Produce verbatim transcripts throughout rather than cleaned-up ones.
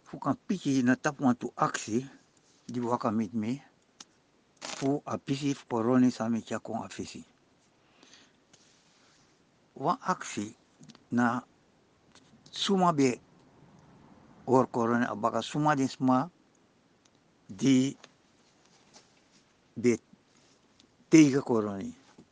Fukan piki na tap wantu aksi di waka mit me fu a pisi koroni sami kia kon a fisi. Wan aksi na suma be or koroni abaka suma di sma di be tegen koroni.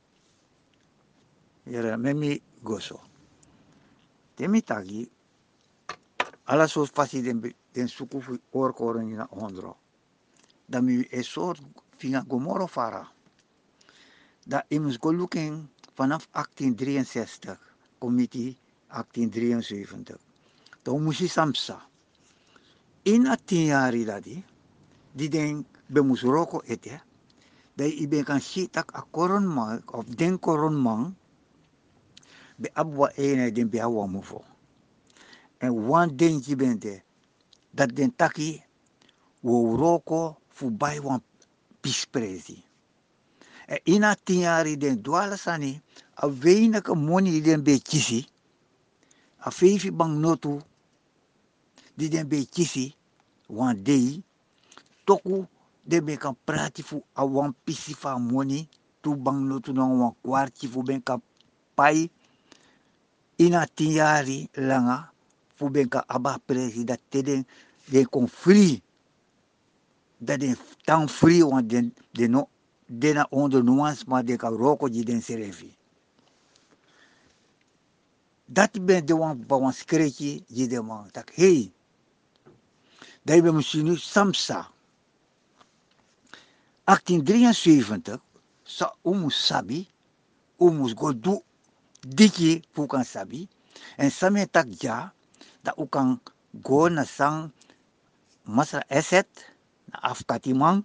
Yara memi goso. Temi tagi ala sos fasi den, den suku fu or koroni na ondro. Da mi e soort finga gomoro fara. Da imus go looking vanaf achttien drieënzestig, committee achttien drieënzeventig. Toen moest je samsa. In a tien jaar dadi, die denk be moes roko ete, dat je ben kan shitak a koron man, of den koron man, be abwa ene den be awa mufo. En wan den je bente, dat den taki, wo roko fu bai wan pisprezi. En in a tien jaar den dwala sani, a weinige moni den be kisi, a vijf bang notu, die den be kisi, wan dei, toku de ben kan prati fu a wan pisi fa moni, tu bang notu na wan kwarti fu ben kan pai, ina tien jaar langa, fu ben kan aba presi, dat te den, den kon free, dat den tan free, wan den, den no, den na onder nuance, maar den kan roko die den serefi. Dat ben de wan ba wan skreki, die den man, tak, hey, dat ben misschien nu samsa. achttien drieënzeventig, sa umus sabi, umus go du diki pukan sabi, en same tak ja, da u kan go na sang masra eset, na afkatimang,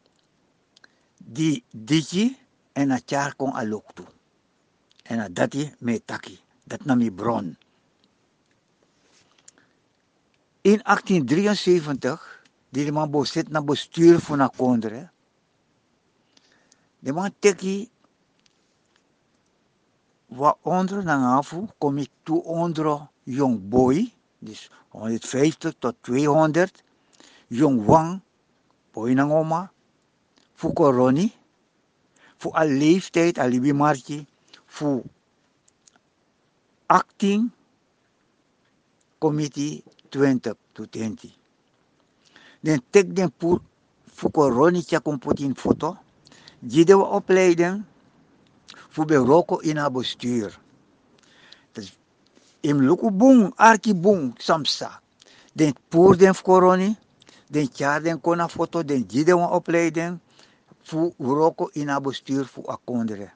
di diki, en na char kon aloktu. En na dati me taki, dat na mi bron. In achttien drieënzeventig, die man bo zit na bestuur van na kondre, de man teki wa onder na ngafu kom ik toe onder jong boy, dus honderdvijftig tot tweehonderd, jong wang, boy na oma, fu koroni, fu al leeftijd, alibi marki, fu achttien, committee twintig to twintig. Den tek den pur, fu koroni tja kompotin foto, jide we opleiden, fu be roko in haar bestuur. Dus im luku bung, arki bung, samsa. Den pur den koroni, den tja den kona foto, den jide we opleiden, fu roko in haar bestuur fu akondre.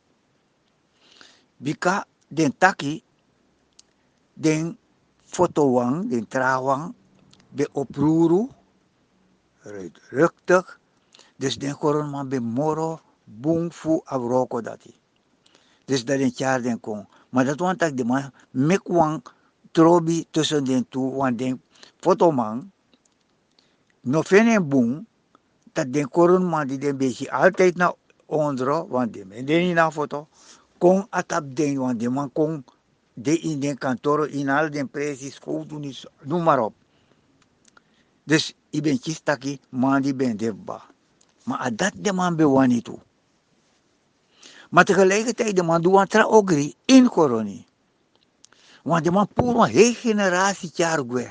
Bika den taki, den foto wang, den trawang, be opruru, ruktig, dus den koron man be moro, bung fu abroko dati. Dus dat den tja den kon. Maar dat want ik de man, mek wang trobi tussen den toe, want den fotoman, no fenen bung, dat den koron man die den beetje altijd naar ondro, want den men den in na foto, kon atap den, want den man kon de in den kantoor, in al den precies, school doen is, noem maar op. Dus ik ben kistaki, man die ben debba. Maar dat de man bewani toe. Maar tegelijkertijd de man doet tra ogri in koroni. Want de man poel een hele generatie jaar gwe.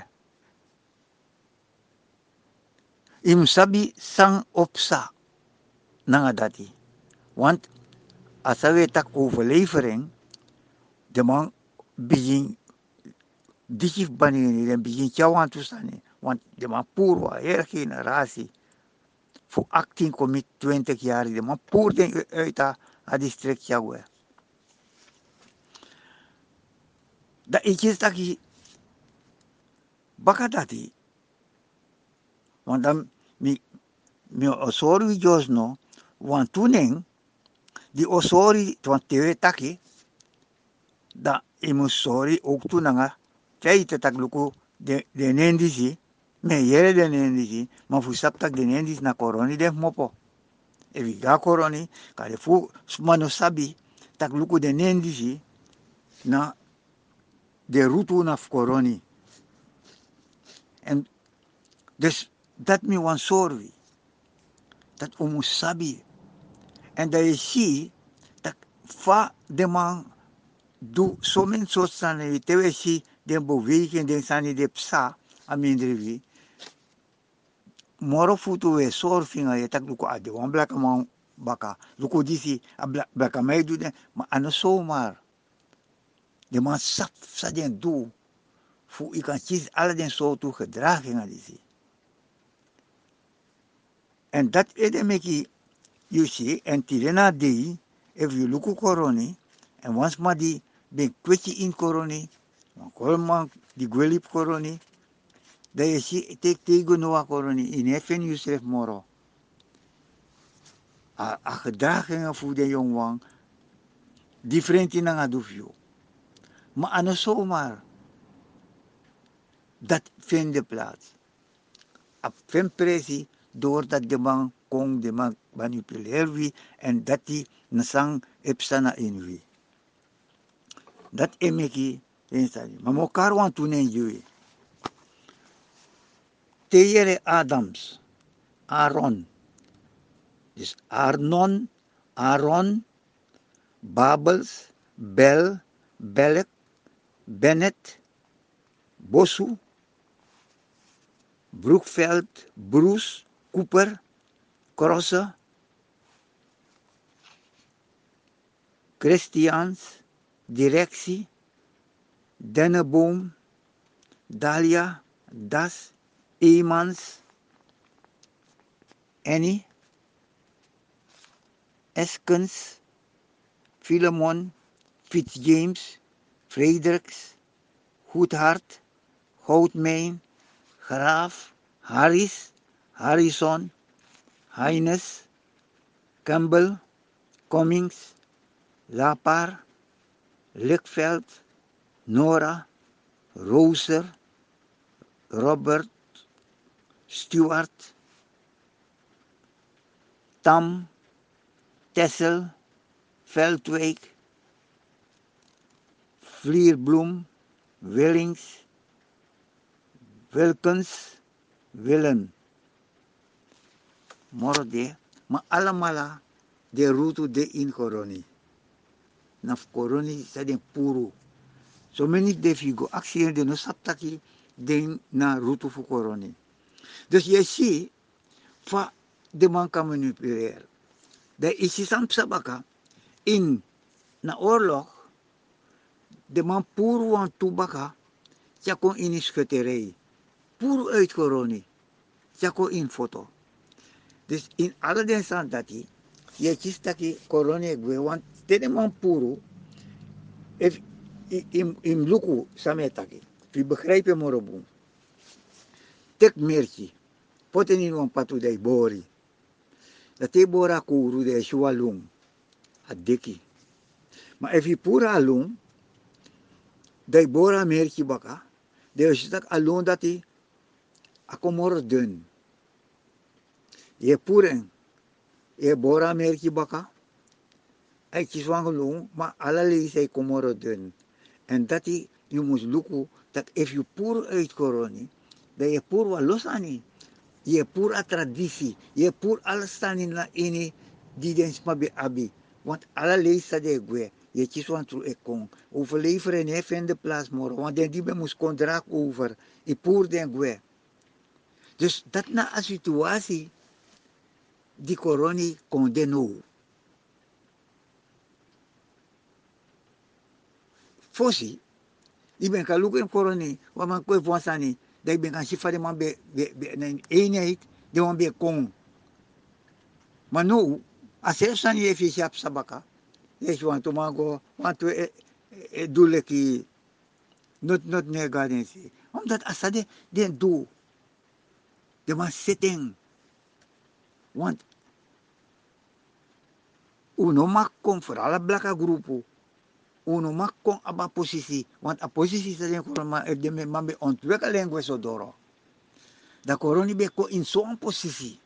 Im sabi sang opsa nanga dati. Want als we tak overlevering, de man begin dikif banini, dan begin tjawan toestanden. Want de man poel een hele generatie. Voor achttien komit twintig jaar, de man poel den uit a district jagwe. Da ikis taki bakadati. Want dan mi mi osori josno, want tuning die osori want tewe taki da imusori ook tunanga chaite takluku de de nendisi me yere de nendisi ma fu saptak de nendis na koroni de mopo. Evi ga koroni kare fu smano sabi takluku de nendisi na de rutu na koroni. En Dus dat me wan sorry. Dat omu sabi. En dat je ziet dat va de man doe zo min soort staan. Tewe zie de beweging, de sani de psa. Amindri moro futu we sorfinga ye tak luko ade wan blaka man baka luko disi a blaka mai du de ma ano somar de man sap sa den do fu ik kan kies alle den soorten gedragingen disi en dat ede meki you see en tirena dei if you luko koroni en once ma di ben kwetje in koroni wan kolman di gwelip koroni da je si tek tego noa koroni in heffen Yusuf moro a, a gedragingen voor de jongwang different in nga dufyo. Maar ano zomaar, dat vindt plaats. Op vindt doordat de man kon de man manipuleer wie en dat die nasang epsana in wie. Dat emeki instadi. Maar mokar wan toen en jui. Tejere Adams, Aaron. Dus Arnon, Aaron, Babels, Bel, Belek, Bennett, Bosu, Broekveld, Bruce, Cooper, Crosse, Christians, Directie, Denneboom, Dahlia, Das, Eemans, Annie, Eskens, Philemon, Fitzjames, Fredericks, Goedhart, Houtmijn, Graaf, Harris, Harrison, Heines, Campbell, Cummings, Lapar, Lickveld, Nora, Rooser, Robert, Stewart, Tam, Tessel, Veldwijk, Vlierbloem, Willings, Wilkens, Willen. Morde, maar allemaal de route de in koroni. Naf koroni sa den puro. So many de figo actie de no saptaki den na route fu koroni. Dus je ziet, va de man kan manipuleren. De is isam sabaka in na oorlog, de man puro wan tubaka, kon in schutterij. Puro uit koroni. Jako in foto. Dus in alle den staan dat hij, je kiest dat hij corona gwe, want de man puro, if in in luku sametaki, vi begrijpen moroboom. Tek merki, poten in wan patu dai bori. Dat te bora kuru de shualung, a deki. Maar if je pura alung, dai bora merki baka, de is dat alung dat hij akomoro dun. Je puren, je bora merki baka, hij kies van geloof, maar allerlei zijn komoro dun. En dat je, je moet lukken, dat if je puur uit koroni, dat je puur wat los aan je. Je puur a traditie, je puur alles staan in la ene, die den smabe abi. Want allerlei sa de gwe, je kies van tru ekong. Overleveren heeft in de plaats morgen, want den die ben moest contract over, je puur den gwe. Dus dat na een situatie, die koroni kon den nou. Fosi, die ben kan lukken koroni, wat man kwe vansani, dat ben kan shifa de man be, be, be, een eenheid, de man be kong. Maar nu, als je san je even shap sabaka, je want to mago, want to e, e, doe ki, not not negadensi. Omdat als de den doe, de man sitting, want uno mak kom voor alle blaka groepen. Uno mak kon aba posisi, want a posisi sa den korona er de man be ontwikkeling we so doro. Da koroni be ko in zo'n posisi.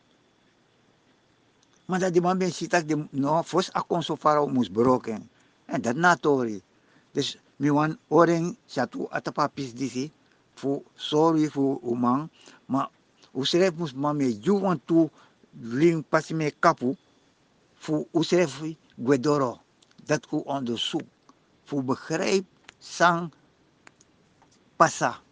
Maar dat die man ben ziet dat de no fos a kon so faro mus broken. En dat na tori. Dus mi wan oren chatu atapa pis disi fu sorry fu umang, maar Usref mus mame juwan tu ling pasime kapu fu usref guedoro dat u onderzoek. Fu begrijp sang passa